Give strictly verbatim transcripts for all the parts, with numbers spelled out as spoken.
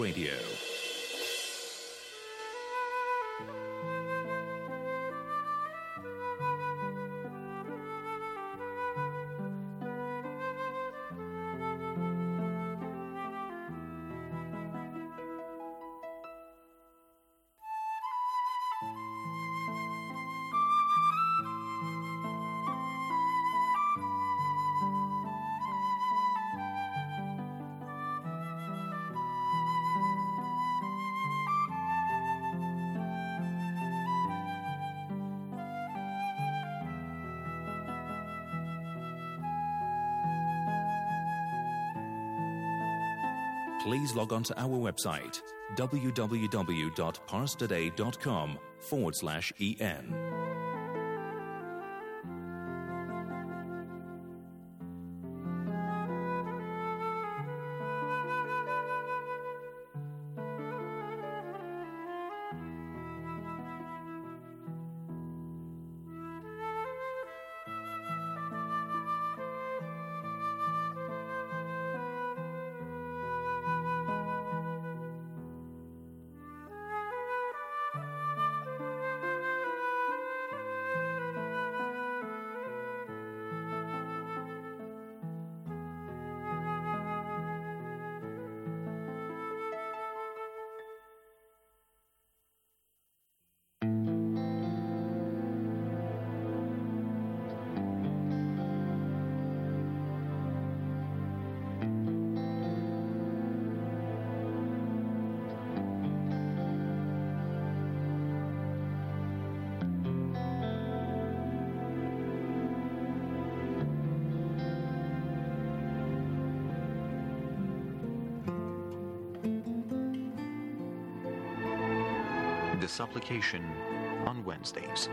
Radio. Please log on to our website, www.parstoday.com forward slash en. The supplication on Wednesdays.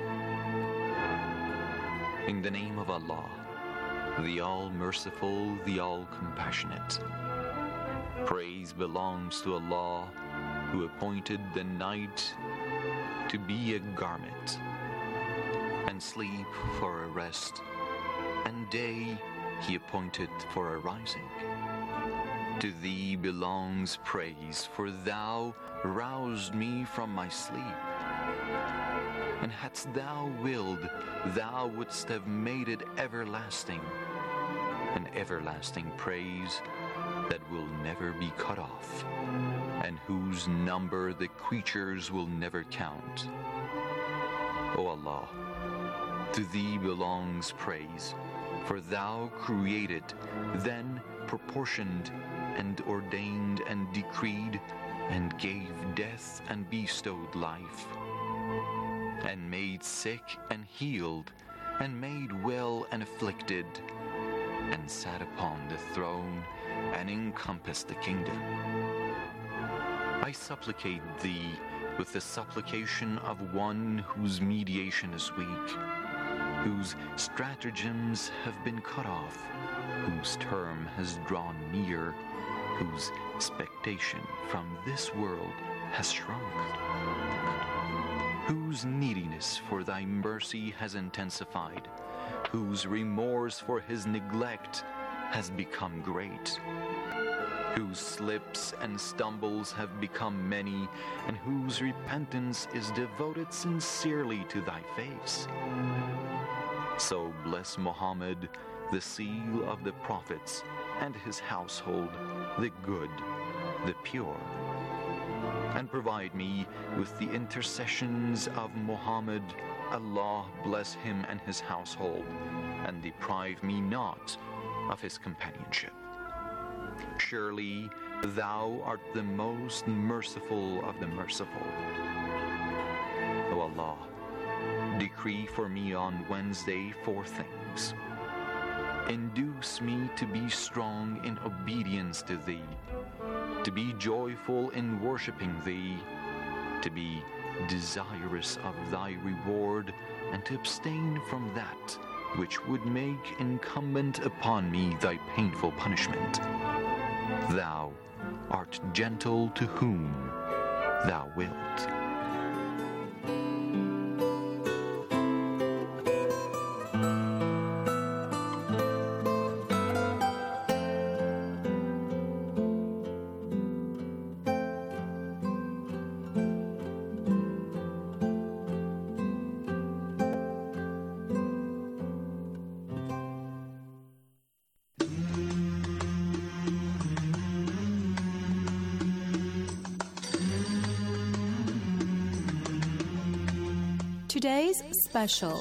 In the name of Allah, the All-Merciful, the All-Compassionate. Praise belongs to Allah, who appointed the night to be a garment, and sleep for a rest, and day He appointed for a rising. To Thee belongs praise, for Thou roused me from my sleep. And hadst Thou willed, Thou wouldst have made it everlasting, an everlasting praise that will never be cut off, and whose number the creatures will never count. O Allah, to Thee belongs praise, for Thou created, then proportioned, and ordained and decreed, and gave death and bestowed life, and made sick and healed, and made well and afflicted, and sat upon the throne, and encompassed the kingdom. I supplicate Thee with the supplication of one whose mediation is weak, whose stratagems have been cut off, whose term has drawn near, whose expectation from this world has shrunk, whose neediness for Thy mercy has intensified, whose remorse for his neglect has become great, whose slips and stumbles have become many, and whose repentance is devoted sincerely to Thy face. So bless Muhammad, the seal of the prophets, and his household, the good, the pure. And provide me with the intercessions of Muhammad. Allah bless him and his household, and deprive me not of his companionship. Surely Thou art the most merciful of the merciful. O Allah, decree for me on Wednesday four things. Induce me to be strong in obedience to Thee, to be joyful in worshiping Thee, to be desirous of Thy reward, and to abstain from that which would make incumbent upon me Thy painful punishment. Thou art gentle to whom Thou wilt. today's special.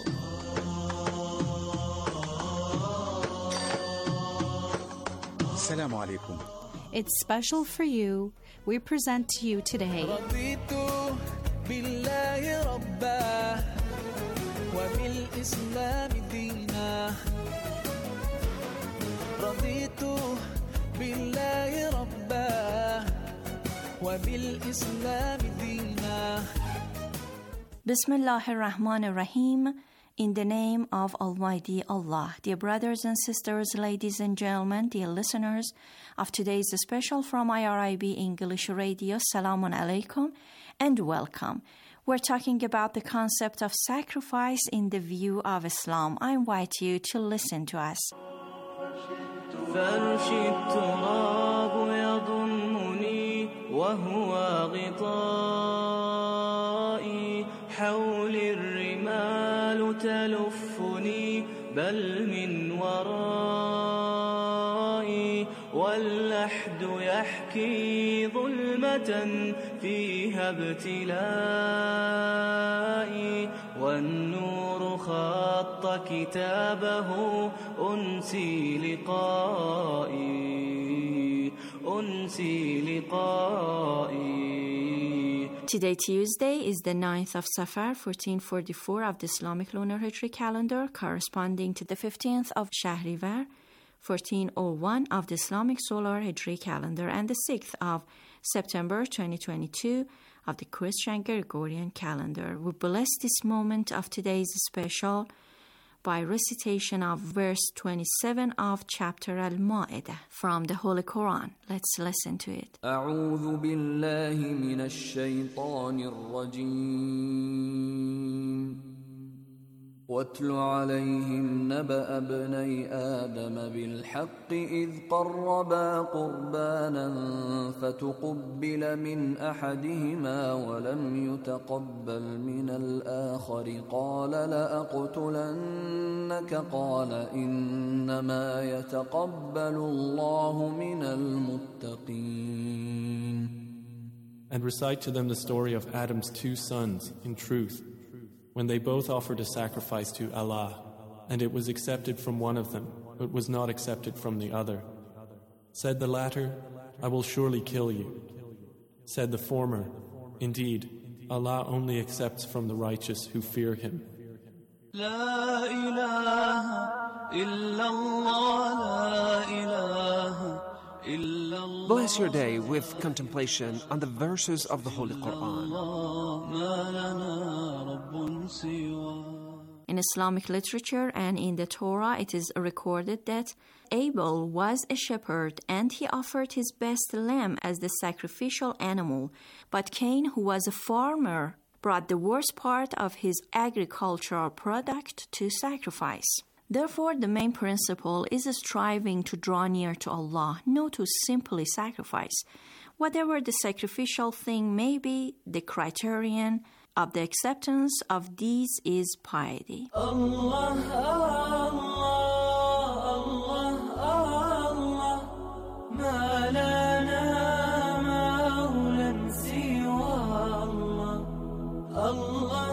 Assalamu alaikum. It's special for you. We present to you today رضيت بالله ربا وبالإسلام دينا رضيت بالله ربا وبالإسلام دينا Bismillahir Rahmanir Rahim. In the name of Almighty Allah. Dear brothers and sisters, ladies and gentlemen, dear listeners of today's special from I R I B English Radio, Salamun Alaikum and welcome. We're talking about the concept of sacrifice in the view of Islam. I invite you to listen to us. فرش التراب يضمني وهو غطائي حول الرمال تلفني بل من ورائي واللحد يحكي ظلمة فيها ابتلائي والنور خط كتابه أنسي لقائي أنسي لقائي. Today, Tuesday, is the ninth of Safar, fourteen forty-four of the Islamic Lunar Hijri calendar, corresponding to the fifteenth of Shahrivar, fourteen oh one of the Islamic Solar Hijri calendar, and the sixth of September, twenty twenty-two of the Christian Gregorian calendar. We bless this moment of today's special by recitation of verse twenty-seven of chapter Al-Ma'idah from the Holy Quran. Let's listen to it. أعوذ بالله من الشيطان الرجيم واتل عليهم نبأ ابني آدم بالحق إذ قربا قربانا فتقبل من أحدهما ولم يتقبل من الآخر قال لأقتلنك قال إنما يتقبل الله من المتقين. And recite to them the story of Adam's two sons in truth, when they both offered a sacrifice to Allah, and it was accepted from one of them, but was not accepted from the other. Said the latter, I will surely kill you. Said the former, indeed, Allah only accepts from the righteous who fear Him. لا إله إلا الله لا إله إلا الله. Bless your day with contemplation on the verses of the Holy Quran. ما لنا رب سواه. In Islamic literature and in the Torah, it is recorded that Abel was a shepherd and he offered his best lamb as the sacrificial animal, but Cain, who was a farmer, brought the worst part of his agricultural product to sacrifice. Therefore, the main principle is striving to draw near to Allah, not to simply sacrifice. Whatever the sacrificial thing may be, the criterion of the acceptance of these is piety. Allah, Allah, Allah, Allah, ما لنا مولى سوى الله. Allah,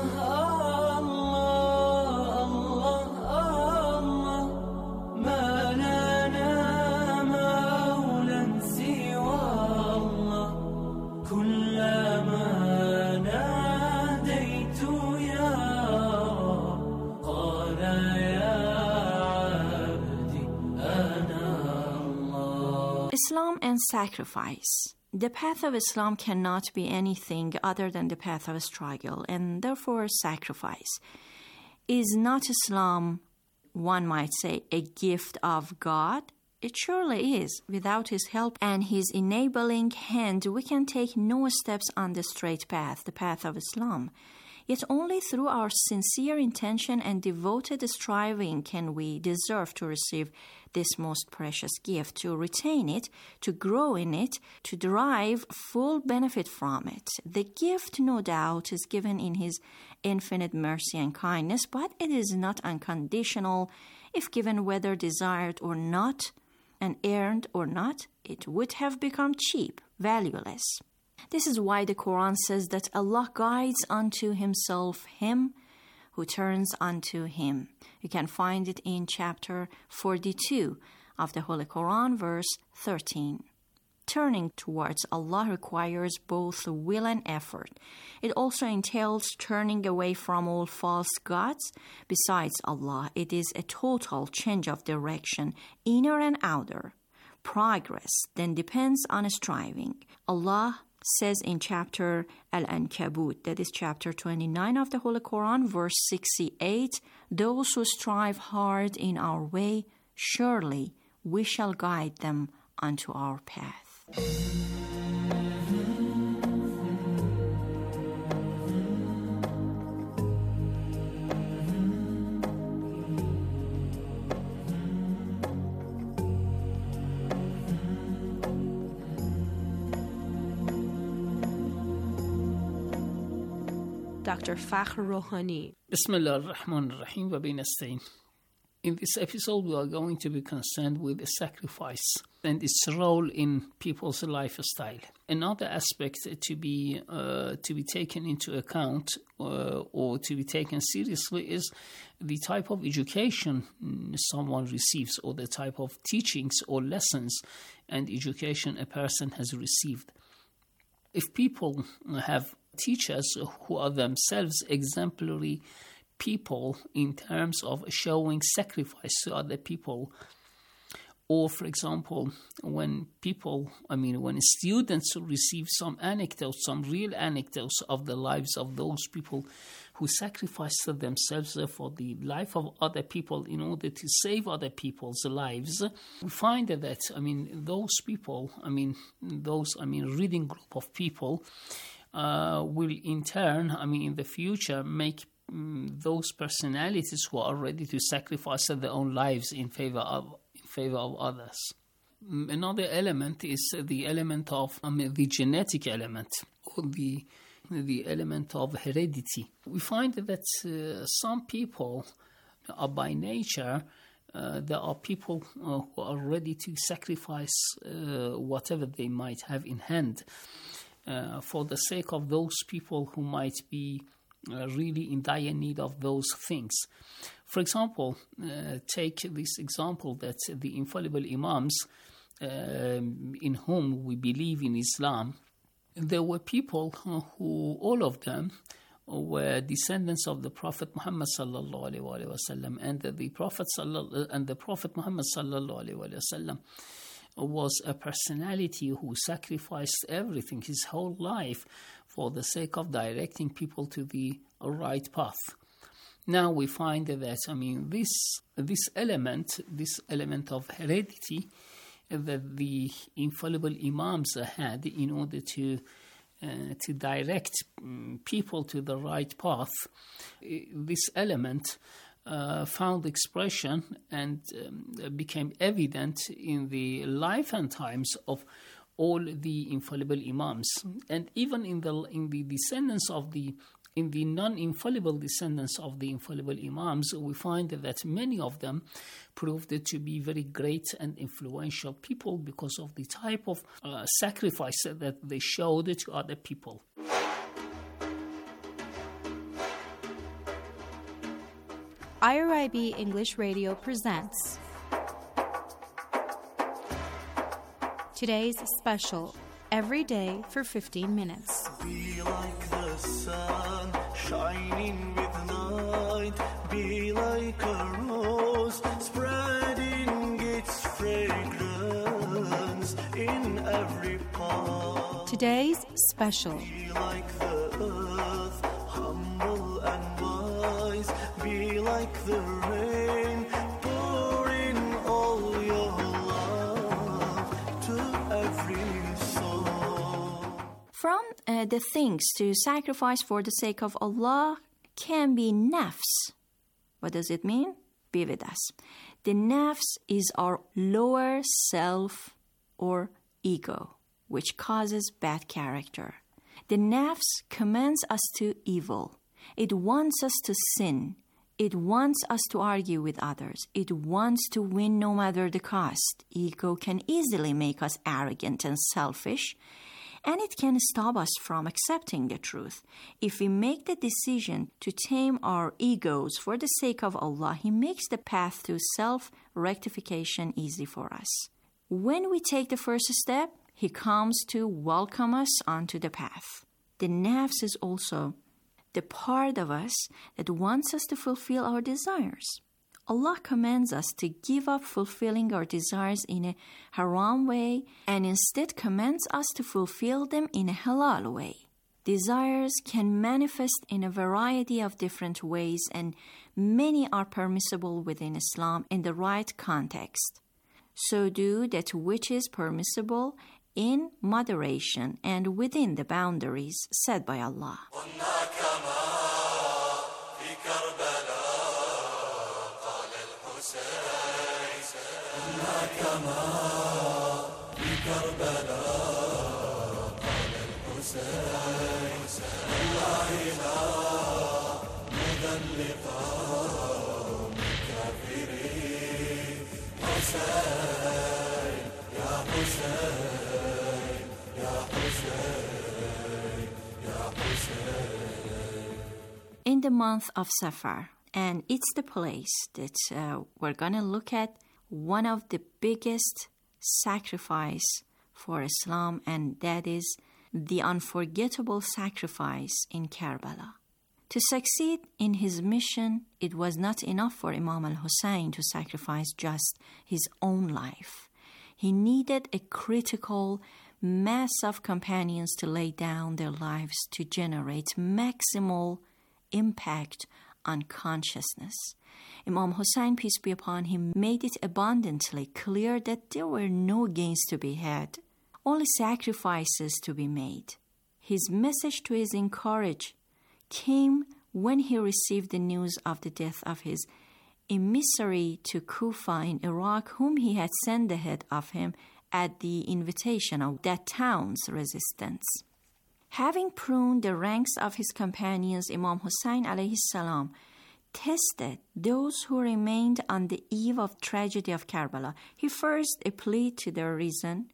Islam and sacrifice. The path of Islam cannot be anything other than the path of struggle, and therefore sacrifice. Is not Islam, one might say, a gift of God? It surely is. Without His help and His enabling hand, we can take no steps on the straight path, the path of Islam. Yet only through our sincere intention and devoted striving can we deserve to receive this most precious gift, to retain it, to grow in it, to derive full benefit from it. The gift, no doubt, is given in His infinite mercy and kindness, but it is not unconditional. If given whether desired or not, and earned or not, it would have become cheap, valueless. This is why the Quran says that Allah guides unto Himself him who turns unto him. You can find it in chapter forty-two of the Holy Quran, verse thirteen. Turning towards Allah requires both will and effort. It also entails turning away from all false gods. Besides Allah, it is a total change of direction, inner and outer. Progress then depends on striving. Allah says in chapter Al-Ankabut, that is chapter twenty-nine of the Holy Quran, verse sixty-eight, those who strive hard in our way, surely we shall guide them unto our path. Doctor Fakhr Rouhani. Bismillah ar-Rahman ar-Rahim wa bin nasta'in. In this episode, we are going to be concerned with the sacrifice and its role in people's lifestyle. Another aspect to be uh, to be taken into account uh, or to be taken seriously is the type of education someone receives, or the type of teachings or lessons and education a person has received. If people have teachers who are themselves exemplary people in terms of showing sacrifice to other people, or for example, when people, I mean, when students receive some anecdotes, some real anecdotes of the lives of those people who sacrificed themselves for the life of other people in order to save other people's lives, we find that, I mean, those people, I mean, those, I mean, reading group of people uh, will in turn, I mean, in the future make those personalities who are ready to sacrifice their own lives in favor of in favor of others. Another element is the element of I mean, the genetic element, or the the element of heredity. We find that uh, some people are by nature uh, there are people uh, who are ready to sacrifice uh, whatever they might have in hand uh, for the sake of those people who might be Uh, really in dire need of those things. For example, uh, take this example that the infallible Imams, um, in whom we believe in Islam, there were people who, who all of them were descendants of the Prophet Muhammad sallallahu alaihi wasallam, and the Prophet sallallahu, and the Prophet Muhammad sallallahu alaihi wasallam was a personality who sacrificed everything, his whole life, for the sake of directing people to the right path. Now we find that, I mean, this this element, this element of heredity that the infallible Imams had in order to uh, to direct um, people to the right path, this element Uh, found expression and um, became evident in the life and times of all the infallible Imams, and even in the in the descendants of the in the non-infallible descendants of the infallible Imams, we find that many of them proved to be very great and influential people because of the type of uh, sacrifice that they showed to other people. I R I B English Radio presents today's special, Every Day for fifteen minutes. Be like the sun, shining with light. Be like a rose, spreading its fragrance in every part. Today's special. Be like the earth, humble and wise. Be like the rain, pour in all your love to every soul. From uh, the things to sacrifice for the sake of Allah can be nafs. What does it mean? Be with us. The nafs is our lower self or ego, which causes bad character. The nafs commands us to evil. It wants us to sin. It wants us to argue with others. It wants to win no matter the cost. Ego can easily make us arrogant and selfish, And it can stop us from accepting the truth. If we make the decision to tame our egos for the sake of Allah, He makes the path to self-rectification easy for us. When we take the first step, He comes to welcome us onto the path. The nafs is also the part of us that wants us to fulfill our desires. Allah commands us to give up fulfilling our desires in a haram way and instead commands us to fulfill them in a halal way. Desires can manifest in a variety of different ways, and many are permissible within Islam in the right context. So do that which is permissible in moderation and within the boundaries set by Allah. In the month of Safar, and it's the place that uh, we're going to look at one of the biggest sacrifice for Islam, and that is the unforgettable sacrifice in Karbala. To succeed in his mission, it was not enough for Imam al-Hussein to sacrifice just his own life. He needed a critical mass of companions to lay down their lives to generate maximal impact on consciousness. Imam Hussein, peace be upon him, made it abundantly clear that there were no gains to be had, only sacrifices to be made. His message to his encourage came when he received the news of the death of his emissary to Kufa in Iraq, whom he had sent ahead of him at the invitation of that town's resistance. Having pruned the ranks of his companions, Imam Hussein alayhi salam tested those who remained on the eve of tragedy of Karbala. He first appealed to their reason.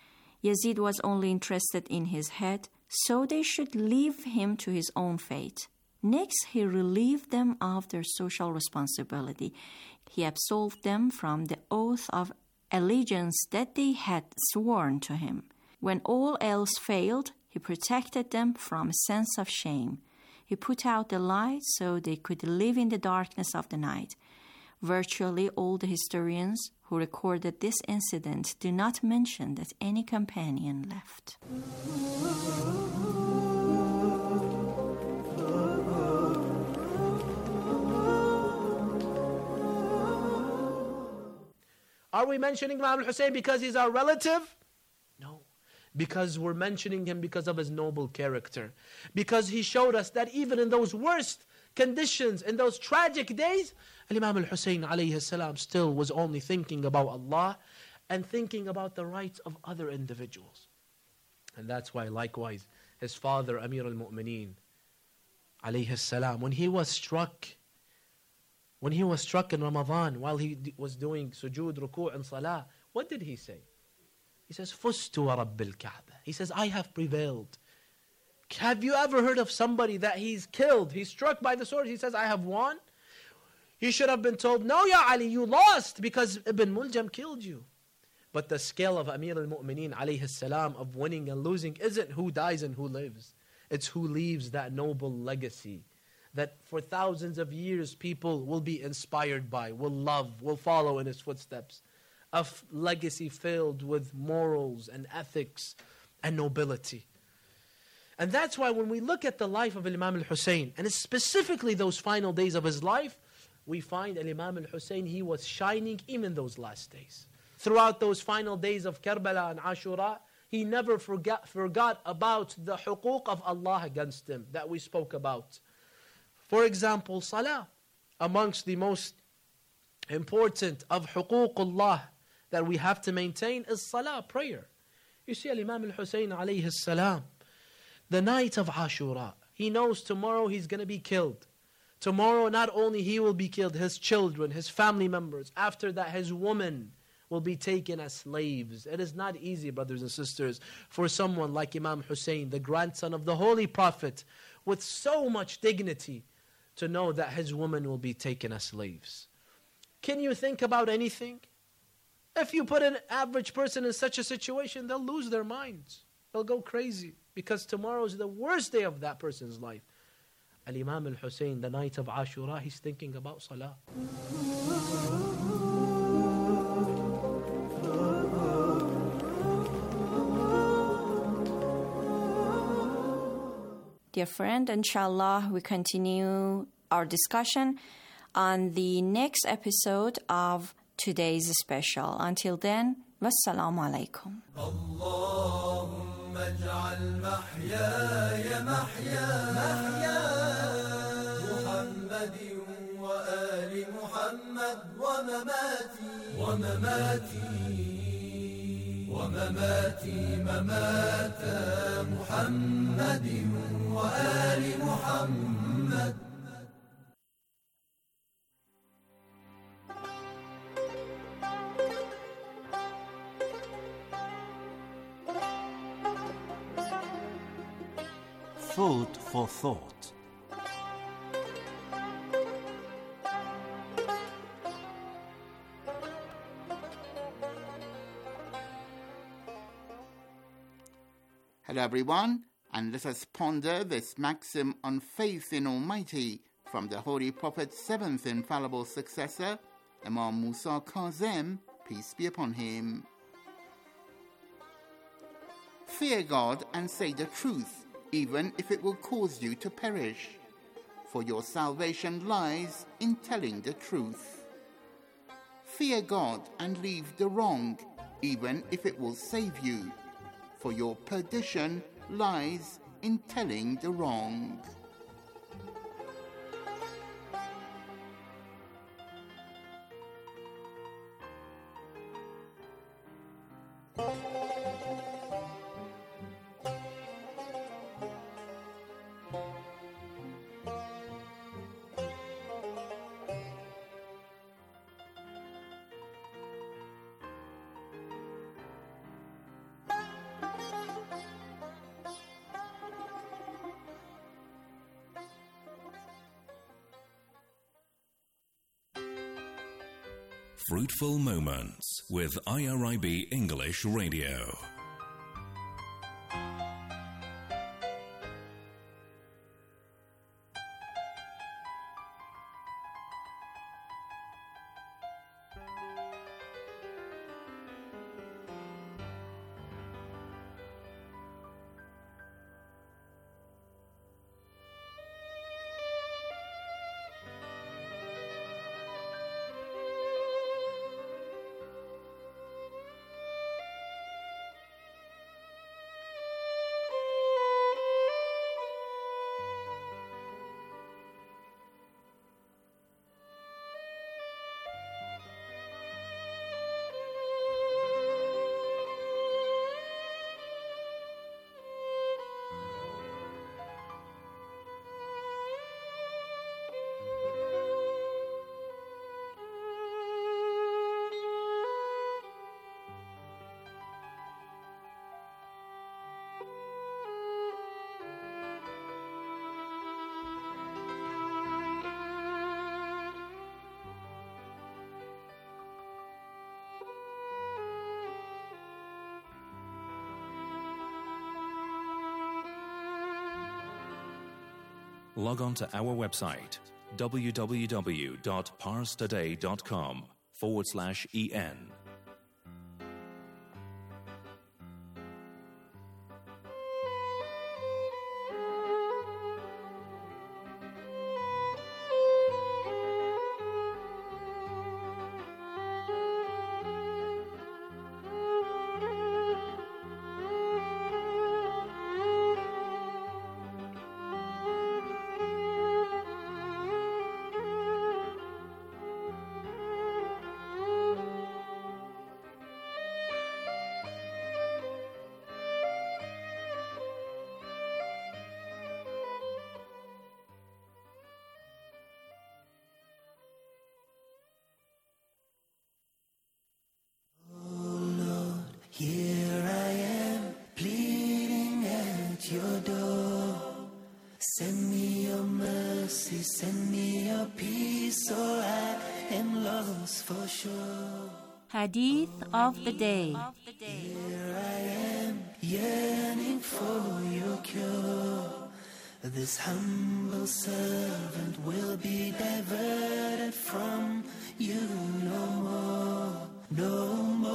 Yazid was only interested in his head, so they should leave him to his own fate. Next, he relieved them of their social responsibility. He absolved them from the oath of allegiance that they had sworn to him. When all else failed, he protected them from a sense of shame. He put out the light so they could live in the darkness of the night. Virtually all the historians who recorded this incident do not mention that any companion left. Are we mentioning Imam al-Hussein because he's our relative? No. Because we're mentioning him because of his noble character. Because he showed us that even in those worst conditions, in those tragic days, Imam al-Hussein alayhi salam still was only thinking about Allah and thinking about the rights of other individuals. And that's why likewise his father Amir al-Mu'mineen alayhi salam, when he was struck when he was struck in Ramadan while he d- was doing sujood, ruku' and salah, what did he say? He says, Fustu wa rabbil Kaaba. He says, I have prevailed. Have you ever heard of somebody that he's killed, he's struck by the sword, he says, I have won? He should have been told, no, Ya Ali, you lost because Ibn Muljam killed you. But the scale of Amir al-Mu'mineen alayhi salam of winning and losing isn't who dies and who lives. It's who leaves that noble legacy that for thousands of years people will be inspired by, will love, will follow in his footsteps. A f- legacy filled with morals and ethics and nobility. And that's why when we look at the life of Imam al-Hussein, and specifically those final days of his life, we find Imam al-Hussein, he was shining even those last days. Throughout those final days of Karbala and Ashura, he never forgot, forgot about the huquq of Allah against him that we spoke about. For example, salah, amongst the most important of huququllah that we have to maintain is salah, prayer. You see, Imam al-Hussein alayhi salam, the night of Ashura, he knows tomorrow he's going to be killed. Tomorrow not only he will be killed, his children, his family members, after that his woman will be taken as slaves. It is not easy, brothers and sisters, for someone like Imam Hussein, the grandson of the Holy Prophet, with so much dignity, to know that his women will be taken as slaves. Can you think about anything? If you put an average person in such a situation, they'll lose their minds. They'll go crazy, because tomorrow is the worst day of that person's life. Al-Imam al-Hussein, the night of Ashura, he's thinking about Salah. Dear friend, inshallah, we continue our discussion on the next episode of today's special. Until then, wassalamu alaikum. Allahumma ij'al mahyaya mahya Muhammadin wa ali Muhammad wa mamati wa mamati ومماتي ممات محمد وآل محمد. Food for thought. Hello everyone, and let us ponder this maxim on faith in Almighty from the Holy Prophet's seventh infallible successor, Imam Musa Kazem, peace be upon him. Fear God and say the truth, even if it will cause you to perish, for your salvation lies in telling the truth. Fear God and leave the wrong, even if it will save you, for your perdition lies in telling the wrong. Fruitful Moments with I R I B English Radio. Log on to our website, www.parstoday.com forward slash en. your door. Send me your mercy, send me your peace, or I am lost for sure. Hadith of the day. Here I am, yearning for your cure. This humble servant will be diverted from you no more, no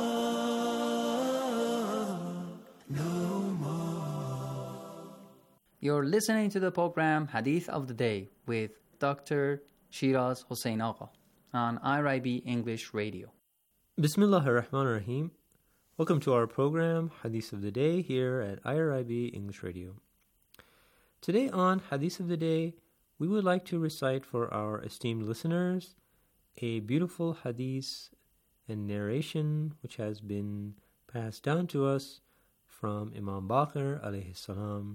more, no more. You're listening to the program Hadith of the Day with Doctor Shiraz Hossein Agha on I R I B English Radio. Bismillah ar-Rahman ar-Rahim. Welcome to our program Hadith of the Day here at I R I B English Radio. Today on Hadith of the Day, we would like to recite for our esteemed listeners a beautiful hadith and narration which has been passed down to us from Imam Baqir alayhi salam.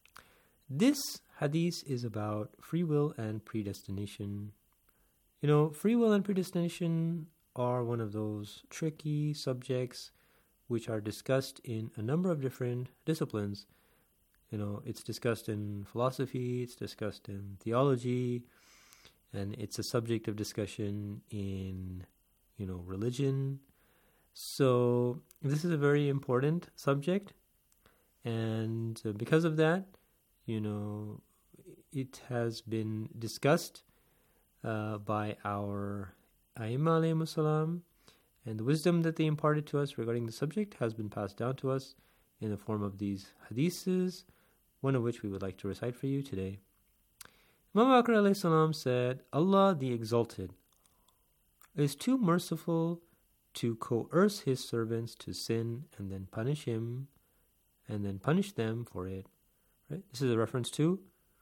This hadith is about free will and predestination. You know, free will and predestination are one of those tricky subjects which are discussed in a number of different disciplines. You know, it's discussed in philosophy, it's discussed in theology, and it's a subject of discussion in, you know, religion. So this is a very important subject, and because of that, you know, it has been discussed uh, by our Aimma alayhimus salam, and the wisdom that they imparted to us regarding the subject has been passed down to us in the form of these hadiths, one of which we would like to recite for you today. Imam Baqir alayhi salam said, Allah the Exalted is too merciful to coerce his servants to sin and then punish him and then punish them for it. Right? This is a reference to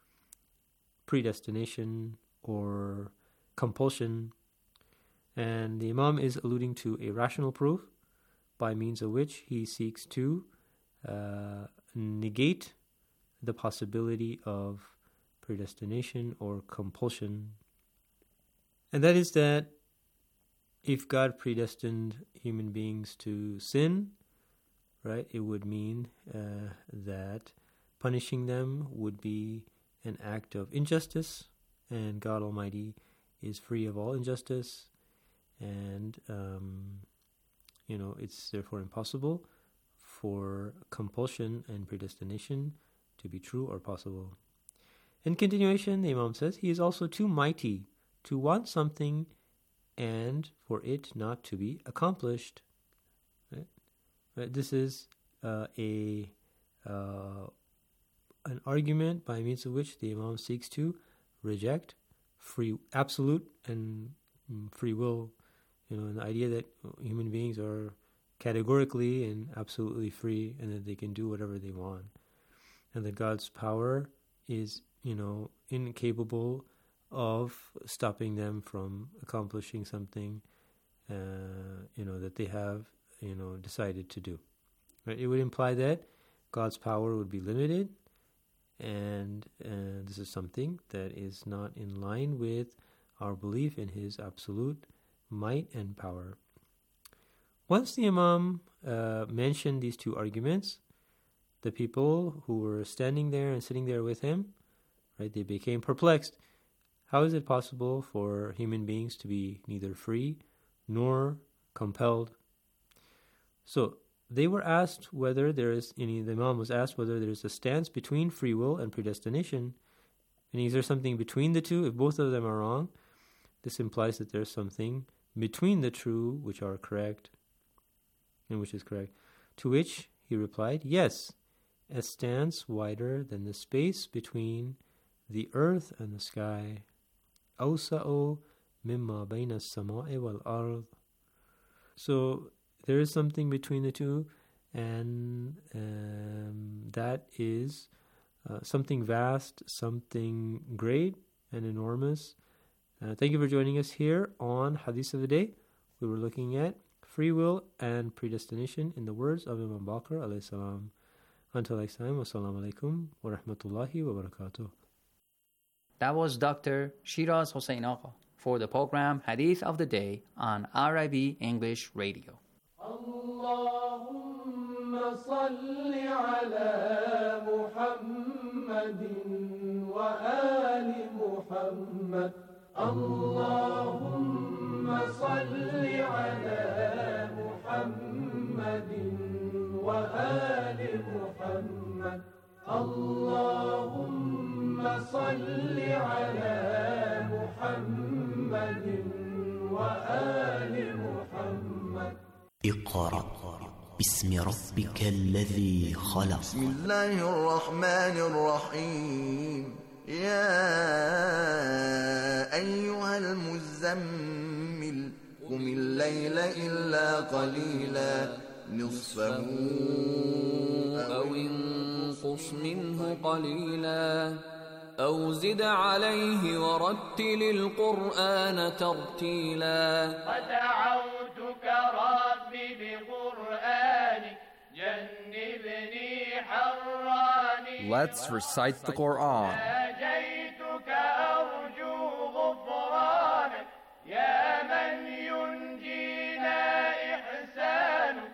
predestination or compulsion. And the Imam is alluding to a rational proof by means of which he seeks to uh, negate the possibility of predestination or compulsion. And that is that if God predestined human beings to sin, right, it would mean uh, that punishing them would be an act of injustice, and God Almighty is free of all injustice. And, um, you know, it's therefore impossible for compulsion and predestination to be true or possible. In continuation, the Imam says, he is also too mighty to want something and for it not to be accomplished. Right? Right? This is uh, a uh, an argument by means of which the Imam seeks to reject free, absolute and mm, free will. You know, the idea that human beings are categorically and absolutely free and that they can do whatever they want. And that God's power is, you know, incapable of stopping them from accomplishing something, uh, you know, that they have, you know, decided to do. Right? It would imply that God's power would be limited, and uh, this is something that is not in line with our belief in His absolute might and power. Once the Imam uh, mentioned these two arguments, the people who were standing there and sitting there with him, right, they became perplexed. How is it possible for human beings to be neither free nor compelled? So they were asked whether there is any, the Imam was asked whether there is a stance between free will and predestination. And is there something between the two? If both of them are wrong, this implies that there's something between the two which are correct, and which is correct. To which he replied, yes, a stance wider than the space between the earth and the sky. أَوْسَأُ مِمَّا بَيْنَ السَّمَاءِ وَالْأَرْضِ. So there is something between the two, and um, that is uh, something vast, something great and enormous. Uh, thank you for joining us here on Hadith of the Day. We were looking at free will and predestination in the words of Imam Baqir alayhi salam. Until next time, wassalamu alaikum wa rahmatullahi wa barakatuh. That was Doctor Shiraz Hossein Agha for the program Hadith of the Day on I R I B English Radio. Allahumma salli ala Muhammad محمد وآل محمد اللهم صل على محمد وآل محمد اللهم صل على محمد وآل محمد اقرأ باسم ربك الذي خلق. بسم الله الرحمن الرحيم. يا أيها المزمل قم الليل إلا قليلا نصفه أو انقص منه قليلا أو زد عليه ورتل القرآن ترتيلا. ودعوتك ربي بقرآنك جنبني حراني. Let's recite the Quran. ناجيتك أرجو غفرانك يا من ينجينا إحسانك.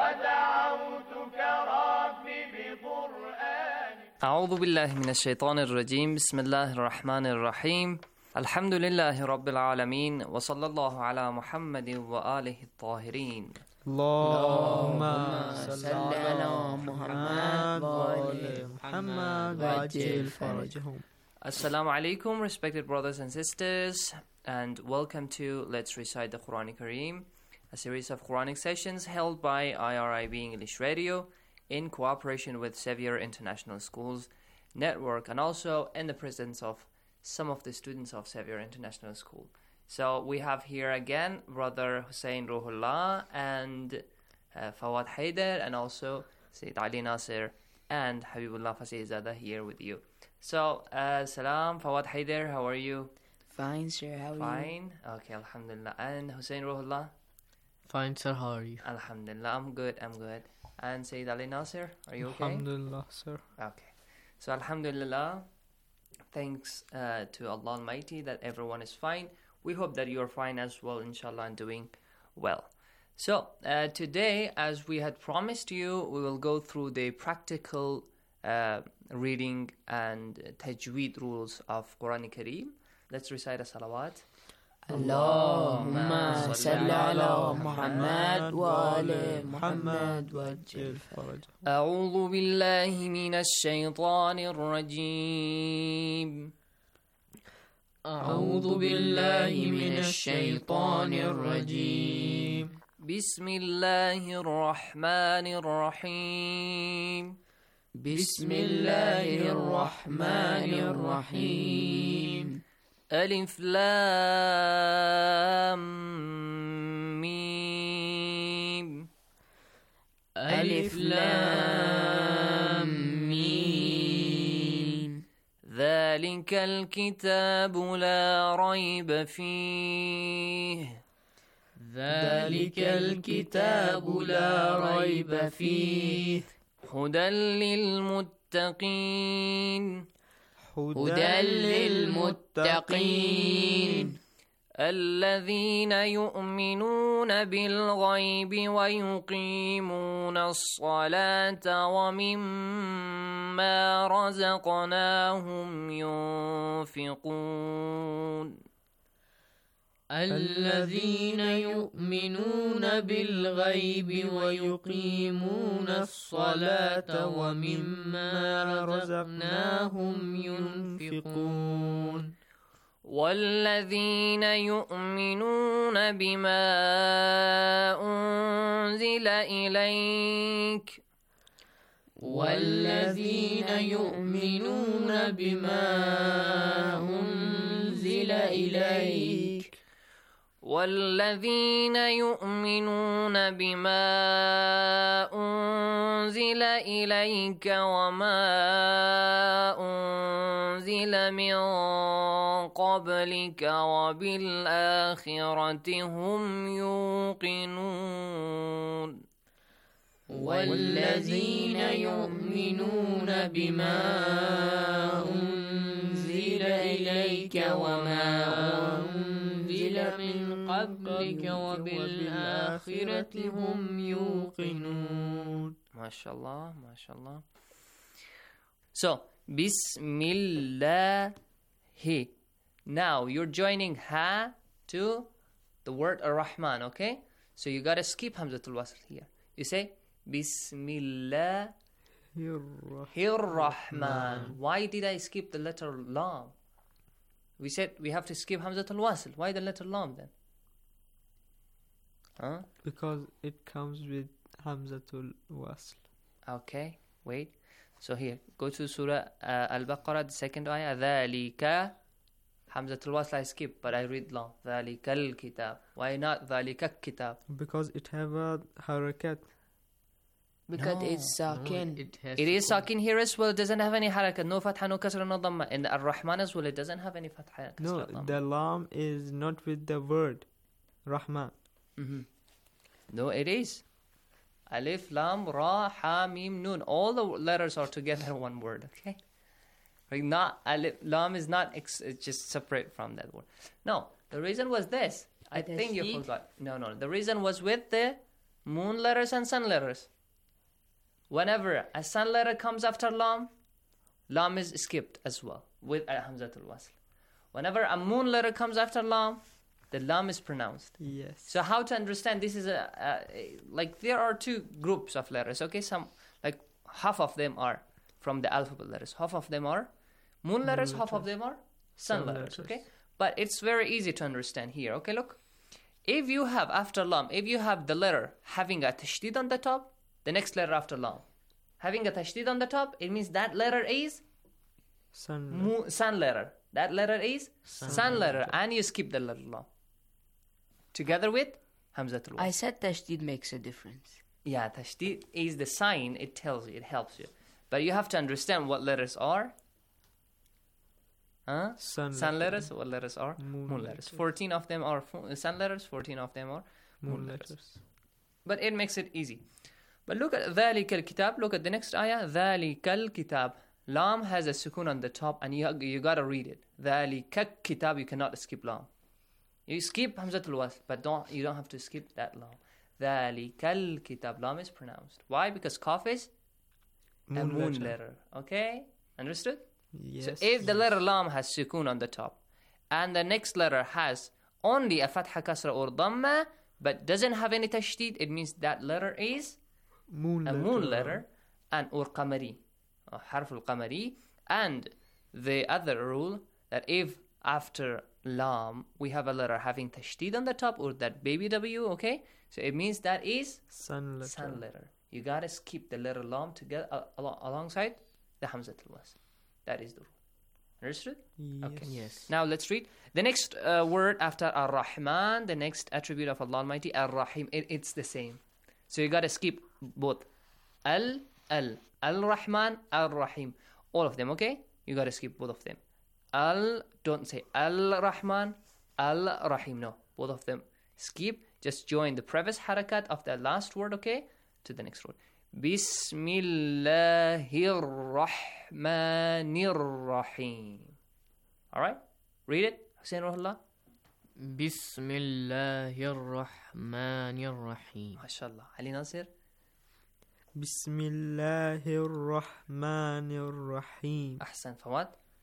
ودعوتك ربي بقرآنك. أعوذ بالله من الشيطان الرجيم. بسم الله الرحمن الرحيم. الحمد لله رب العالمين وصلى الله على محمد وآله الطاهرين. اللهم صل على محمد وآل محمد وعجل فرجهم. Assalamu alaikum, respected brothers and sisters, and welcome to Let's Recite the Quran Kareem, a series of Quranic sessions held by I R I B English Radio in cooperation with Xavier International Schools Network, and also in the presence of some of the students of Xavier International School. So we have here again Brother Hussein Ruhullah and uh, Fawad Haider, and also Sayyid Ali Nasir and Habibullah Fasihzada here with you. So, uh, salam, Fawad Haider, how are you? Fine, sir, how are Fine. you? Fine, okay, alhamdulillah. And Hussein Ruhullah? Fine, sir, how are you? Alhamdulillah, I'm good, I'm good. And Sayyid Ali Nasir, are you okay? Alhamdulillah, sir. Okay. So, alhamdulillah, thanks uh, to Allah Almighty that everyone is fine. We hope that you are fine as well, inshallah, and doing well. So, uh, today, as we had promised you, we will go through the practical uh, reading and tajweed rules of Quran Kareem. Let's recite a salawat. Allahumma salli ala Muhammad wa ali Muhammad wajil faraj. أعوذ بالله من الشيطان الرجيم. أعوذ بالله من الشيطان الرجيم. بسم الله الرحمن الرحيم. بسم الله الرحمن الرحيم. ألف لام ميم. ألف لام ميم. ذلك الكتاب لا ريب فيه. ذلك الكتاب لا ريب فيه. هدى للمتقين. هدى للمتقين الذين يؤمنون بالغيب ويقيمون الصلاة ومما رزقناهم ينفقون. الذين يؤمنون بالغيب ويقيمون الصلاة ومما رزقناهم ينفقون. والذين يؤمنون بما أنزل إليك. والذين يؤمنون بما أنزل إليك. والذين يؤمنون بما أنزل إليك وما أنزل من قبلك وبالآخرة هم يوقنون. والذين يؤمنون بما أنزل إليك وما أنزل من قبلك وبالآخرة هم يوقنون. MashaAllah, MashaAllah. So, Bismillahi. Now you're joining ha to the word ar-Rahman, okay? So you gotta skip Hamzatul Wasl here. You say Bismillahir Rahman. Why did I skip the letter Lam? We said we have to skip Hamzatul Wasl. Why the letter Lam then? Huh? Because it comes with Hamzatul Wasl. Okay, wait. So here, go to Surah uh, Al-Baqarah, the second ayah. ذَلِكَ Hamzatul Wasl I skip, but I read Lam. ذَلِكَ الْكِتَاب. Why not ذَلِكَ الكِتاب? Because it have a harakat. Because No, it's sakin. no, it It is sakin here as well. It doesn't have any harakat. No fatha, no kasra, no dhamma. In the Ar-Rahman as well, it doesn't have any fatha, kasra, No, dhamma. the lam is not with the word Rahman. Mm-hmm. No, it is. Alif, Lam, Ra, Ha, Mim, Nun. All the letters are together one word, okay? Like not Alif, Lam is not ex- it's just separate from that word. No, the reason was this. I The think you tasheed? forgot. No, no. The reason was with the moon letters and sun letters. Whenever a sun letter comes after Lam, Lam is skipped as well with Hamzatul Wasl. Whenever a moon letter comes after Lam, the Lam is pronounced. Yes. So how to understand this is a, a, a like there are two groups of letters. Okay, some like half of them are from the alphabet letters. Half of them are moon letters. Half of them are sun, Sun letters, letters. Okay, but it's very easy to understand here. Okay, look, if you have after Lam, if you have the letter having a tashdid on the top, the next letter after Lam having a tashdid on the top, it means that letter is Sun. Mo- sun letter. That letter is Sun sun, letter, letter. and you skip the letter Lam together with Hamzatul Wasl. I said tashdid makes a difference. Yeah, tashdid is the sign. It tells you, it helps you. But you have to understand what letters are. Huh? Sun, Sun letter. letters. What letters are? Moon letters. letters. fourteen of them are fu- sun letters. fourteen of them are moon, Moon letters. letters. But it makes it easy. But look at ذَلِكَ الْكِتَاب. Look at the next ayah. ذَلِكَ الْكِتَاب. Lam has a sukun on the top, and you you gotta read it. ذَلِكَ الْكِتَاب. You cannot skip Lam. You skip Hamzatul Wasl, but don't you don't have to skip that Lam. ذَلِكَ الْكِتَاب. Lam is pronounced. Why? Because Qaf is a Moon moon letter. letter. Okay? Understood? Yes. So if the letter Lam has sukun on the top, and the next letter has only a fatha, kasra, or dhamma, but doesn't have any tashdid, it means that letter is moon a letter. moon letter, and or qamari, or harf al-qamari. And the other rule, that if after Lam we have a letter having tashdid on the top, or that baby W, okay? So it means that is Sun letter. sun letter. You gotta skip the letter Lam together uh, al- alongside the Hamzatul Wasl. That is the rule. Understood? Yes. Okay. Yes. Now let's read the next uh, word after Ar-Rahman, the next attribute of Allah Almighty, Ar-Rahim. It, it's the same. So you gotta skip both Al, Al, Al-Rahman, Ar-Rahim. All of them, okay? You gotta skip both of them. Al, don't say Al-Rahman, Al-Rahim. No, both of them. Skip, just join the previous harakat of the last word, okay? To the next word. Bismillahirrahmanirrahim. Alright? Read it. Hussein Ruhullah. Bismillahirrahmanirrahim. MashaAllah. Ali Nasir. Bismillahirrahmanirrahim. Ahsan. Fawad.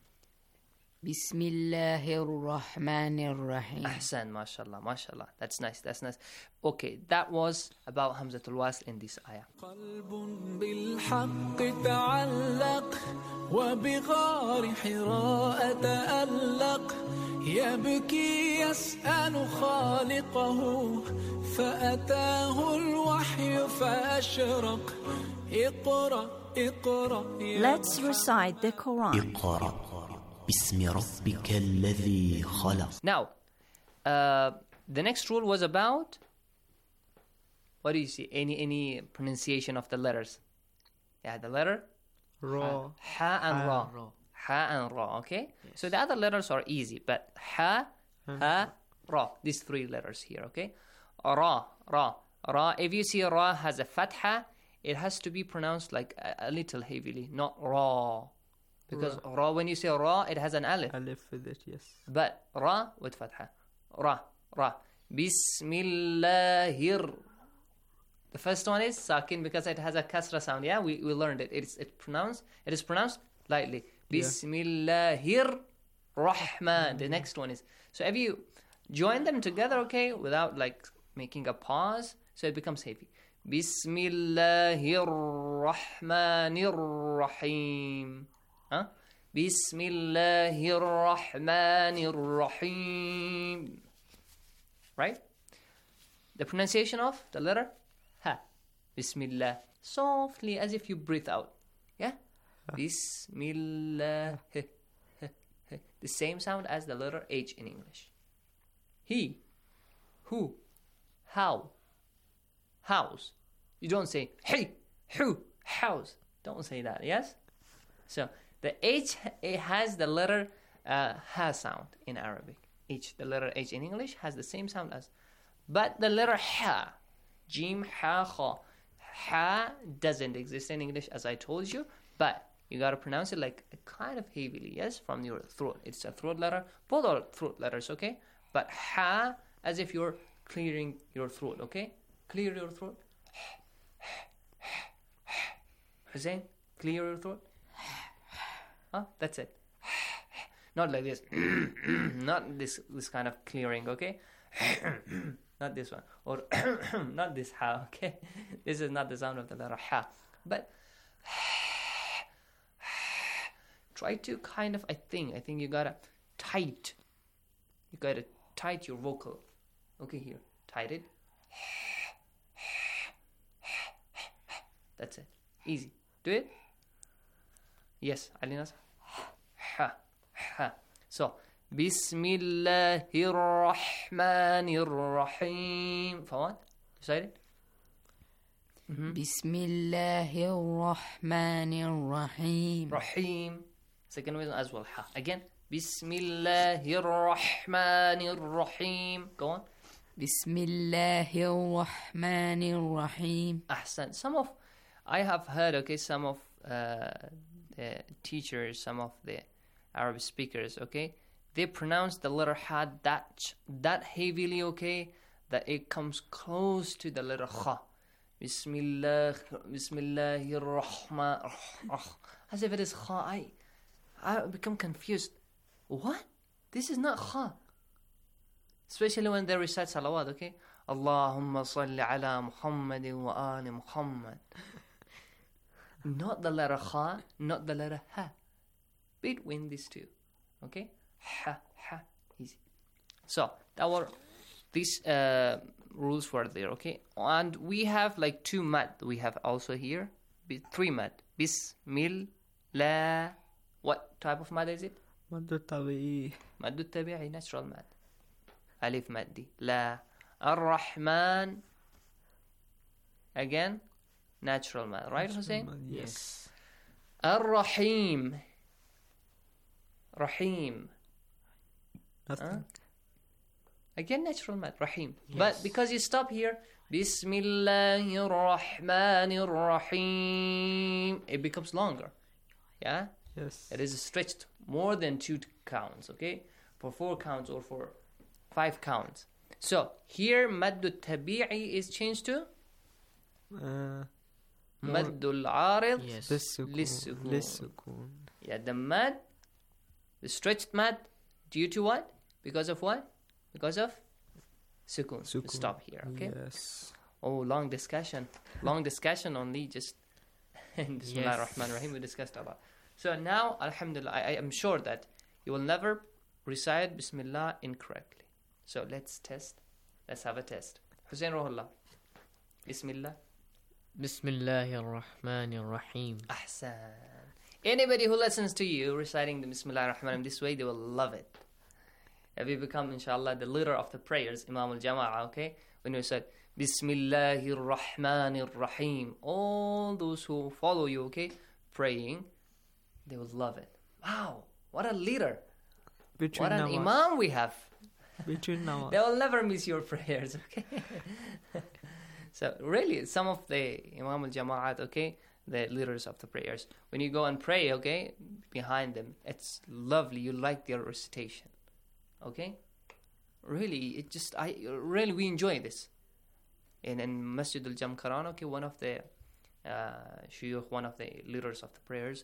Bismillahirrahmanirrahim. Ahsan. MashaAllah. MashaAllah. That's nice. That's nice. Okay, that was about Hamzatul Wasl in this ayah. بالحق تعلق وبغار حراء تألق يبكي يسأل خالقه فأتاه الوحي فأشرق اقرأ اقرأ Let's recite the Quran. اقرأ باسم ربك الذي خلق. Now, uh, the next rule was about, what do you see? Any any pronunciation of the letters? Yeah, the letter? Ra. Ha and Ha Ra. and Ra. Ha and Ra, okay? So the other letters are easy, but Ha, Ha, Ra. These three letters here, okay? Ra, Ra, Ra. If you see Ra has a fatha, it has to be pronounced like a, a little heavily, not Ra. Because Ra. Ra, when you say Ra, it has an alif. Alif with it, yes. But Ra with fatha. Ra, Ra. Bismillahir. The first one is sakin because it has a kasra sound. Yeah, we, we learned it. It's it pronounced. It is pronounced lightly. Bismillahir Rahman. The next one is, so if you join them together, okay, without like making a pause, so it becomes heavy. Bismillahir Rahmanir Rahim. Huh? Bismillahir Rahmanir Rahim. Right? The pronunciation of the letter ha. Bismillah. Softly, as if you breathe out. Yeah? Bismillah. The same sound as the letter H in English. He, who, how, house. You don't say hey, who, house. Don't say that, yes? So the H, it has the letter uh, ha sound in Arabic. H, the letter H in English has the same sound as. But the letter ha, jim, ha, kha, ha doesn't exist in English, as I told you. But you gotta pronounce it like kind of heavily, yes, from your throat. It's a throat letter. Both are throat letters, okay? But ha, as if you're clearing your throat, okay? Clear your throat. Hussein, clear your throat. Huh? That's it. Not like this. Not this this kind of clearing, okay? Not this one. Or not this ha, okay? This is not the sound of the letter ha. But try to kind of, I think, I think you gotta tight. You gotta tight your vocal. Okay, here. Tight it. That's it. Easy. Do it. Yes, Alinas. Ha. Ha. So, Bismillahir Rahmanir Rahim. Fawad, recite it. Mm-hmm. Bismillahir Rahmanir Rahim. Rahim. Second one as well. Ha. Again. Bismillahir Rahmanir Rahim. Go on. Bismillahir Rahmanir Rahim. Ahsan. Some of, I have heard, okay, some of uh, the teachers, some of the Arab speakers, okay, they pronounce the letter ha that, that heavily, okay, that it comes close to the letter kha. Bismillah, Bismillahir Rahman, as if it is kha. I, I become confused. What? This is not kha. Especially when they recite salawat, okay? Allahumma salli ala Muhammadin wa ali Muhammad. Not the letter kha, not the letter ha. Between these two, okay? Ha, ha, easy. So, that were these uh, rules were there, okay? And we have like two mad. We have also here, three mad. Bismillah. What type of mad is it? Maddu tabi'i. Maddu tabi'i, natural mad. Alif maddi. La. Ar-Rahman. Again, natural mad. Right, Hussein? Yes. Ar-Rahim. Rahim. Nothing. Huh? Again, natural mad. Rahim. Yes. But because you stop here, Bismillahir Rahmanir Rahim, it becomes longer. Yeah? Yes. It is stretched more than two counts, okay? For four counts or for five counts. So, here, Maddu Tabi'i is changed to? Uh, Maddu Al-Arid. Yes. Lissukun. Lissukun. Yeah, the mad, the stretched mad, due to what? Because of what? Because of sukun. Sukun. Stop here, okay? Yes. Oh, long discussion. Long discussion only, just in Bismillah ar-Rahman ar-Rahim, we discussed a lot. So now, Alhamdulillah, I, I am sure that you will never recite Bismillah incorrectly. So let's test. Let's have a test. Hussein Ruhullah. Bismillah. Bismillahir Rahmanir Rahim. Ahsan. Anybody who listens to you reciting the Bismillah ar-Rahman in this way, they will love it. If you become, inshallah, the leader of the prayers, Imam al-Jama'ah, okay? When you said, Bismillahir Rahmanir Rahim, all those who follow you, okay, praying, they will love it. Wow, what a leader. Between what an namaz. imam we have. Between namaz. They will never miss your prayers, okay? So really, some of the Imam al-Jama'at, okay, the leaders of the prayers, when you go and pray, okay, behind them, it's lovely. You like their recitation, okay? Really, it just, I really, we enjoy this. In, in Masjid al-Jamkaran, okay, one of the uh, shuyukh, one of the leaders of the prayers,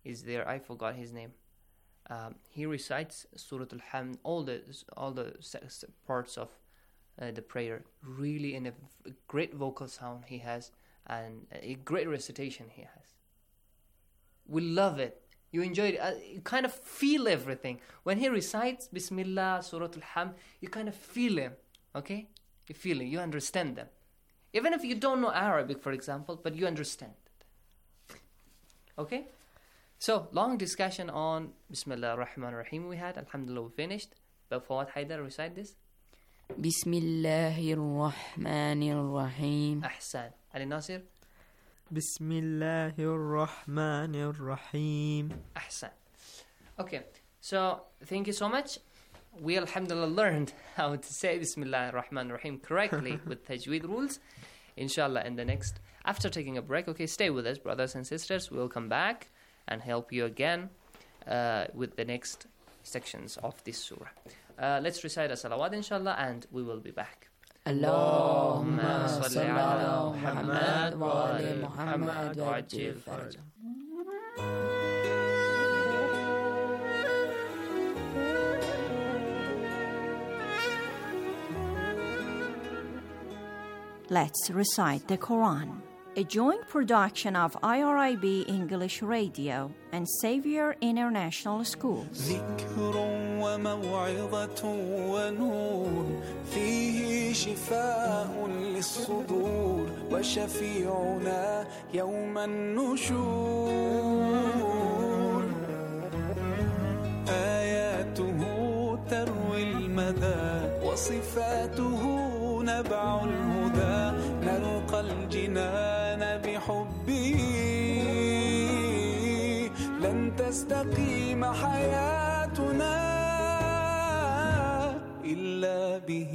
is there. I forgot his name. Um, he recites Surah Al-Hamd, all the all the parts of uh, the prayer, really in a great vocal sound he has, and a great recitation he has. We love it. You enjoy it. Uh, you kind of feel everything. When he recites Bismillah, Surah Al-Hamd, you kind of feel him, okay? You feel it, you understand them. Even if you don't know Arabic, for example, but you understand it. Okay? So, long discussion on Bismillah ar-Rahman ar-Rahim we had. Alhamdulillah, we finished. But Fawad Haidar, recite this. Bismillahir Rahmanir Rahim. Ahsan. Ali Nasir. Bismillahir Rahmanir Rahim. Ahsan. Okay, so thank you so much. We, alhamdulillah, learned how to say Bismillah ar-Rahman ar-Rahim correctly with Tajweed rules. Inshallah, in the next, after taking a break, okay, stay with us, brothers and sisters. We'll come back and help you again uh, with the next sections of this surah. Uh, let's recite a salawat, inshallah, and we will be back. Allahumma salli ala Muhammad wa ali Muhammad wa ajil farajah. Let's recite the Quran. A joint production of I R I B English Radio and Xavier International Schools. ذكر وموعظة ونور فيه شفاء للصدور وشفيعنا يوم النشور آياته تروي المدى وصفاته نبع الهدى نلقى الجنان بحبه لن تستقيم حياتنا إلا به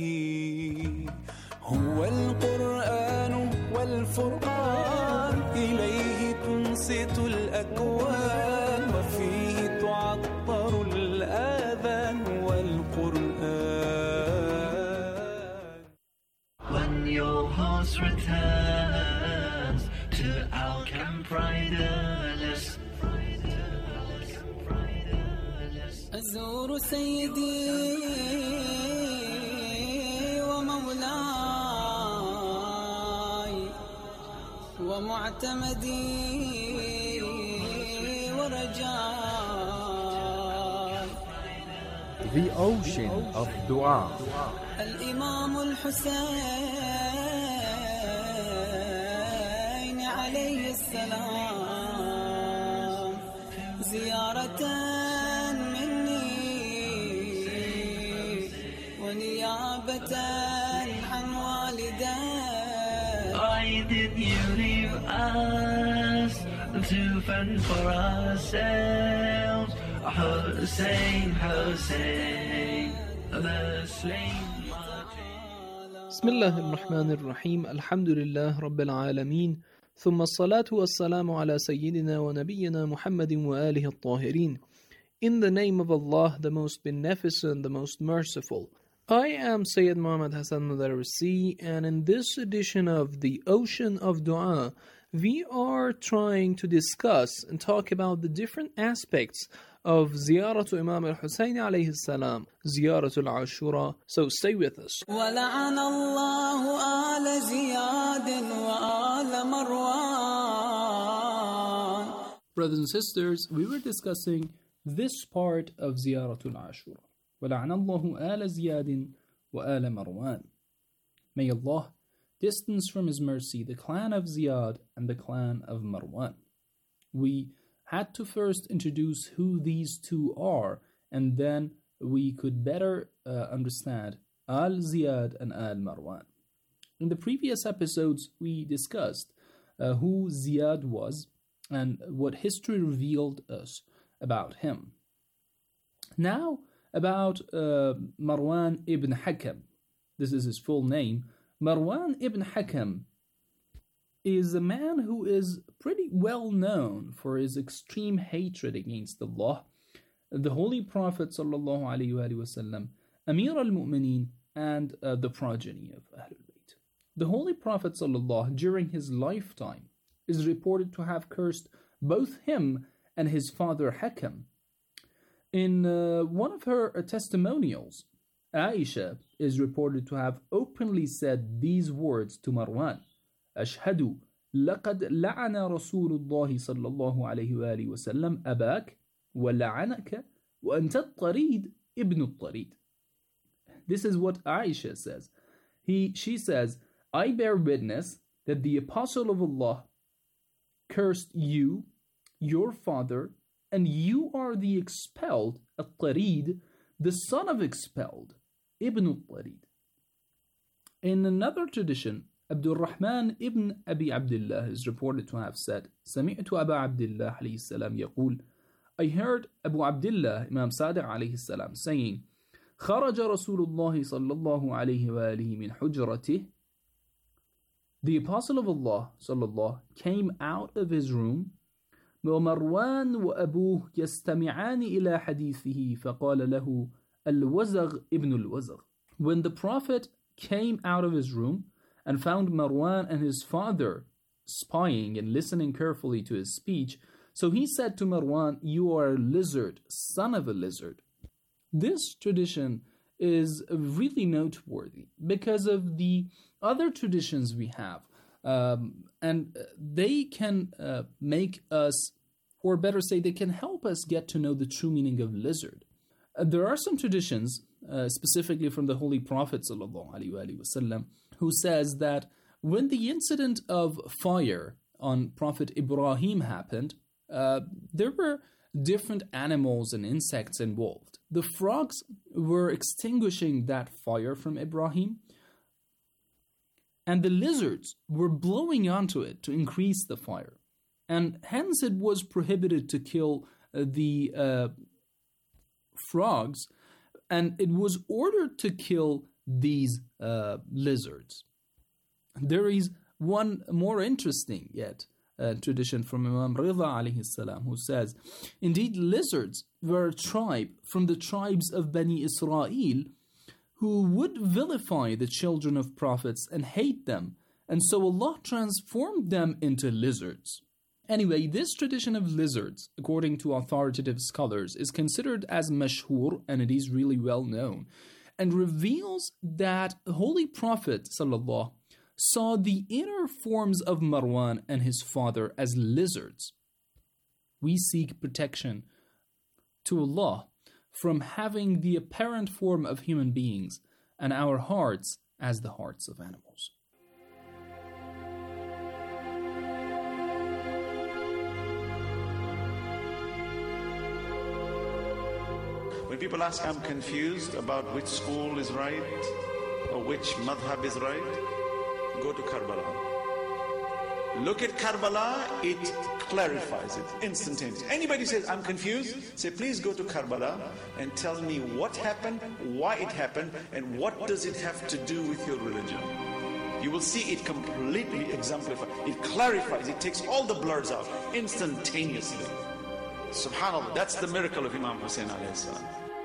هو القرآن والفرقان إليه تنصت الأكوان وفيه تعطر الآذان والقرآن. When your horse returns to our camp riderless, أزور سيدي ومولاي ومعتمدي ورجاي. The ocean of dua. الإمام الحسين عليه السلام زيارة مني ونيابة عن والدي. Why did you leave us to fend for ourselves? Hussein, Hussein, the slain. بسم الله الرحمن الرحيم. الحمد لله رب العالمين، ثم الصلاة والسلام على سيدنا ونبينا محمد وآله الطاهرين. In the name of Allah, the most beneficent, the most merciful. I am Sayyid Muhammad Hassan Mudarrisi, and in this edition of the Ocean of Dua, we are trying to discuss and talk about the different aspects of Ziyaratu Imam al-Husayn alayhi salam, Ziyaratu al-Ashura. So stay with us. وَلَعَنَ اللَّهُ آلَ زِيَادٍ وَآلَ مَرْوَانٍ. Brothers and sisters, we were discussing this part of Ziyaratu al-Ashura. وَلَعَنَ اللَّهُ آلَ زِيَادٍ وَآلَ مَرْوَانٍ. May Allah distance from His mercy the clan of Ziyad and the clan of Marwan. We had to first introduce who these two are, and then we could better uh, understand Al-Ziyad and Al-Marwan. In the previous episodes, we discussed uh, who Ziyad was and what history revealed us about him. Now, about uh, Marwan ibn Hakam. This is his full name. Marwan ibn Hakam is a man who is pretty well known for his extreme hatred against Allah, the Holy Prophet sallallahu alaihi wasallam, Amir al-Mu'mineen, and uh, the progeny of Ahlul Bayt. The Holy Prophet sallallahu during his lifetime is reported to have cursed both him and his father Hakam. In uh, one of her uh, testimonials, Aisha is reported to have openly said these words to Marwan: أشهد لقد لعن رسول الله صلى الله عليه وآله وسلم أباك ولعنك وأنت الطريد ابن الطريد. This is what Aisha says. He, she says, I bear witness that the Apostle of Allah cursed you, your father, and you are the expelled, At-Tarid, the son of expelled, Ibn At-Tarid. In another tradition, Abdul Rahman ibn Abi Abdullah is reported to have said, سمعت أبا عبد الله عليه السلام يقول, I heard Abu Abdullah, Imam Sadiq عليه السلام, saying, خرج رسول الله صلى الله عليه وآله من حجرته. The Apostle of Allah صلى الله came out of his room, ومروان وأبوه يستمعان إلى حديثه فقال له الوزغ ابن الوزغ. When the Prophet came out of his room and found Marwan and his father spying and listening carefully to his speech, so he said to Marwan, you are a lizard, son of a lizard. This tradition is really noteworthy because of the other traditions we have. Um, and they can uh, make us, or better say, they can help us get to know the true meaning of lizard. Uh, there are some traditions, uh, specifically from the Holy Prophet ﷺ, who says that when the incident of fire on Prophet Ibrahim happened, uh, there were different animals and insects involved. The frogs were extinguishing that fire from Ibrahim, and the lizards were blowing onto it to increase the fire. And hence it was prohibited to kill uh, the uh, frogs, and it was ordered to kill these uh, lizards. There is one more interesting yet uh, tradition from Imam Rida alayhi salam, who says, indeed lizards were a tribe from the tribes of Bani Israel who would vilify the children of prophets and hate them, and so Allah transformed them into lizards. Anyway, this tradition of lizards, according to authoritative scholars, is considered as mashhur, and it is really well known, and reveals that Holy Prophet sallallahu saw the inner forms of Marwan and his father as lizards. We seek protection to Allah from having the apparent form of human beings and our hearts as the hearts of animals. When people ask, I'm confused about which school is right or which madhab is right, go to Karbala. Look at Karbala, it clarifies it instantaneously. Anybody says, I'm confused, say, please go to Karbala and tell me what happened, why it happened, and what does it have to do with your religion. You will see it completely exemplified. It clarifies, it takes all the blurs out instantaneously. SubhanAllah, that's the miracle of Imam Hussein alayhi salam.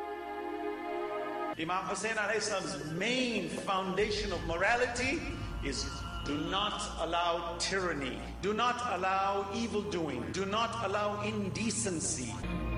Imam Hussein alayhi salam's main foundation of morality is do not allow tyranny. Do not allow evil doing. Do not allow indecency.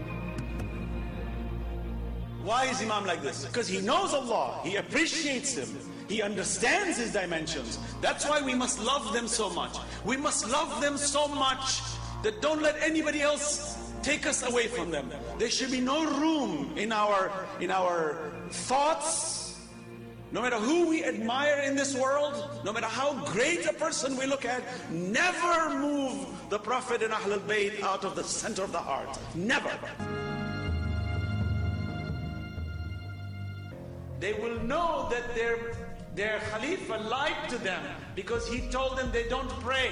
Why is Imam like this? Because he knows Allah. He appreciates Him. He understands His dimensions. That's why we must love them so much. We must love them so much that don't let anybody else take us away from them. There should be no room in our, in our thoughts. No matter who we admire in this world, no matter how great a person we look at, never move the Prophet and Ahlul Bayt out of the center of the heart. Never. They will know that their, their Khalifa lied to them because he told them they don't pray.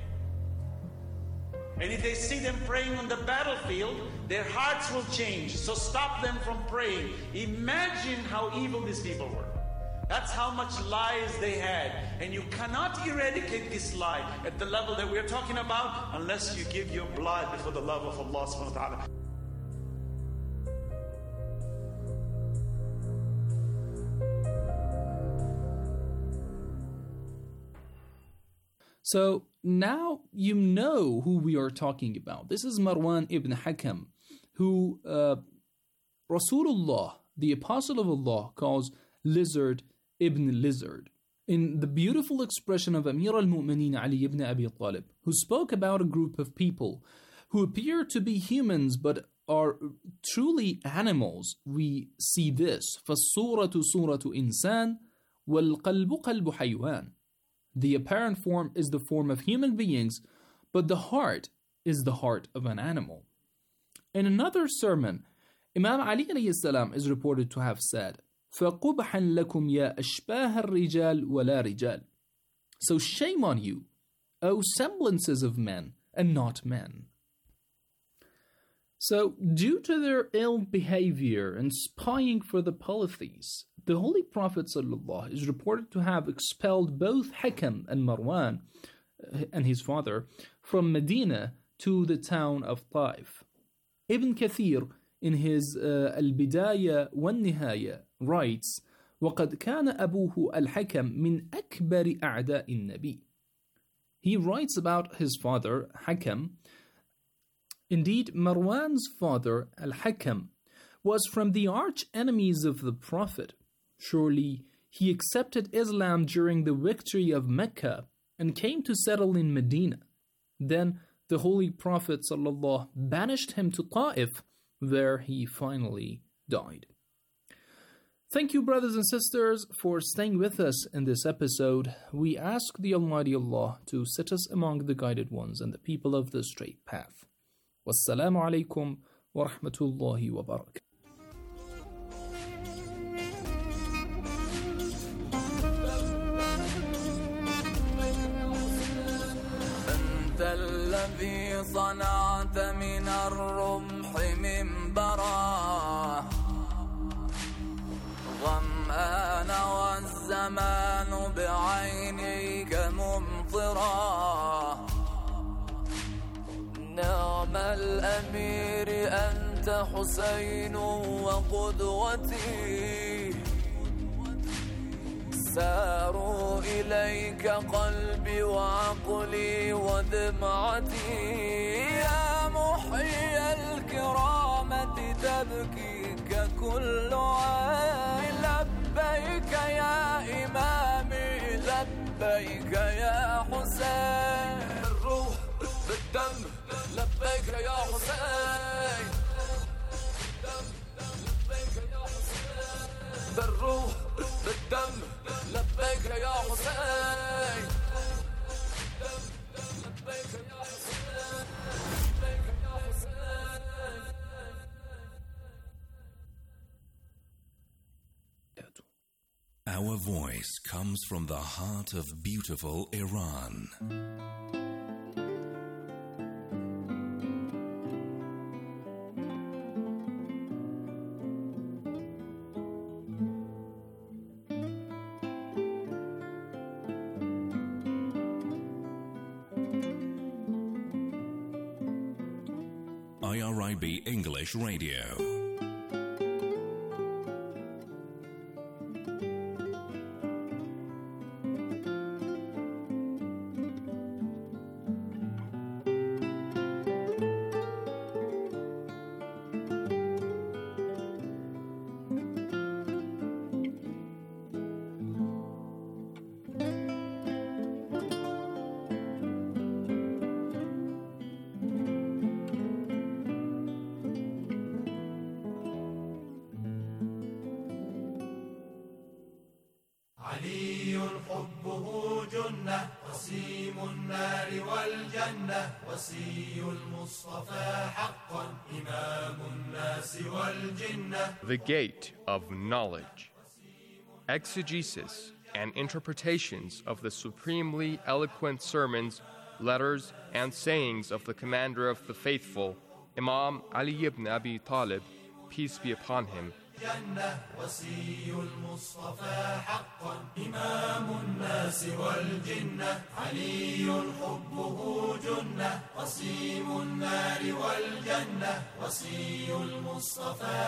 And if they see them praying on the battlefield, their hearts will change. So stop them from praying. Imagine how evil these people were. That's how much lies they had. And you cannot eradicate this lie at the level that we're talking about unless you give your blood for the love of Allah subhanahu wa ta'ala. So now you know who we are talking about. This is Marwan ibn Hakam, who uh, Rasulullah, the Apostle of Allah, calls Lizard ibn Lizard. In the beautiful expression of Amir al-Mu'mineen Ali ibn Abi Talib, who spoke about a group of people who appear to be humans but are truly animals, we see this: فَالصُّورَةُ صُورَةُ إِنسَانٍ وَالْقَلْبُ قَلْبُ حَيْوَانٍ. The apparent form is the form of human beings, but the heart is the heart of an animal. In another sermon, Imam Ali alayhi salam is reported to have said, فَقُبْحًا لَكُمْ يَا أَشْبَاهَ الرِّجَالِ وَلَا رِجَالِ. So shame on you, O semblances of men and not men. So, due to their ill behavior and spying for the polytheists, the Holy Prophet ﷺ is reported to have expelled both Hakam and Marwan and his father from Medina to the town of Taif. Ibn Kathir, in his uh, Al-Bidaya wal-Nihaya, writes, وَقَدْ كَانَ أَبُوهُ الْحَكَمْ مِنْ أَكْبَرِ أَعْدَاءِ النَّبِيِّ. He writes about his father, Hakam. Indeed, Marwan's father, Al-Hakam, was from the arch enemies of the Prophet. Surely, he accepted Islam during the victory of Mecca and came to settle in Medina. Then the Holy Prophet ﷺ banished him to Taif, where he finally died. Thank you, brothers and sisters, for staying with us in this episode. We ask the Almighty Allah to set us among the guided ones and the people of the straight path. Wassalamu alaikum wa rahmatullahi wa barakatuh. الذي صنعت من الرمح منبرا ظمآن والزمان بعينيك ممطرا نعم الأمير أنت حسين وقدوتي ساروا إليك قلبي وعقلي ودمعتي يا محيي الكرامة تبكيك كل عين لبيك يا إمامي لبيك يا حسين بالروح بالدم لبيك يا حسين لبيك يا حسين بالروح بالدم لبيك يا حسين لبيك يا حسين لبيك يا حسين. Our voice comes from the heart of beautiful Iran. I R I B English Radio. علي حبه جنة وسيم النار والجنة وسي المصطفى حقا إمام الناس والجنة. The Gate of Knowledge. Exegesis and interpretations of the supremely eloquent sermons, letters, and sayings of the Commander of the Faithful, Imam Ali ibn Abi Talib, peace be upon him. جنة وسي المصطفى حقا إمام الناس والجنة علي حبه جنة وسيم النار والجنة وسي المصطفى